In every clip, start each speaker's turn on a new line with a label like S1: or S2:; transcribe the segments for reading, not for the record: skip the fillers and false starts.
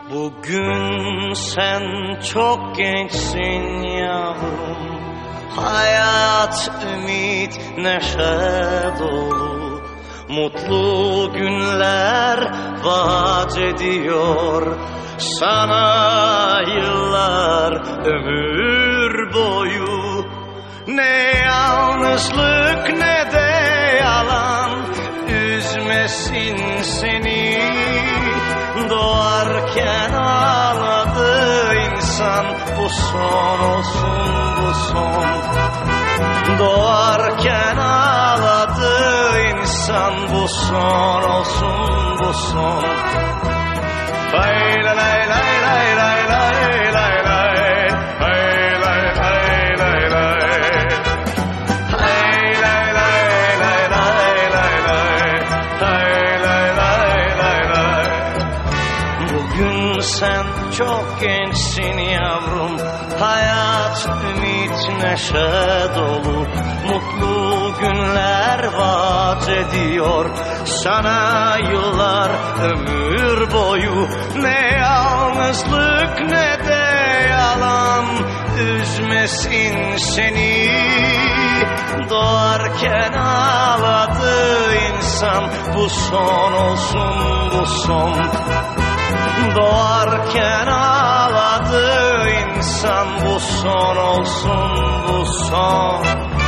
S1: Bugün sen çok gençsin yavrum, hayat, ümit, neşe dolu. Mutlu günler vaat ediyor sana yıllar, ömür boyu. Ne yalnızlık ne de yalan üzmesin seni. Doğarken ağladı insan, bu son olsun bu son. Doğarken ağladı insan, bu son olsun bu son. Lay lay lay lay lay lay lay lay. Lay lay lay lay lay. Lay lay lay lay lay lay lay. Lay lay lay lay lay. Bugün sen çok gençsin yavrum, hayat, ümit, neşe dolu. Mutlu günler vaat ediyor sana yıllar, ömür boyu. Ne yalnızlık ne de yalan üzmesin seni. Doğarken ağladı insan, bu son olsun bu son. Doğarken ağladı insan, bu son olsun bu son.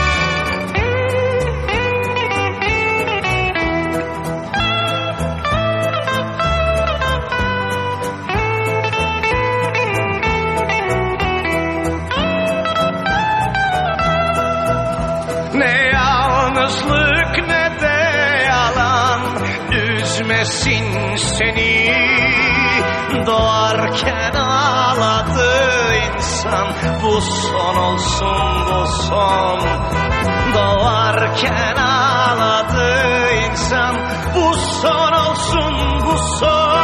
S1: Ne yalnızlık ne de yalan üzmesin seni. Doğarken ağladı insan, bu son olsun bu son. Doğarken ağladı insan, bu son olsun bu son.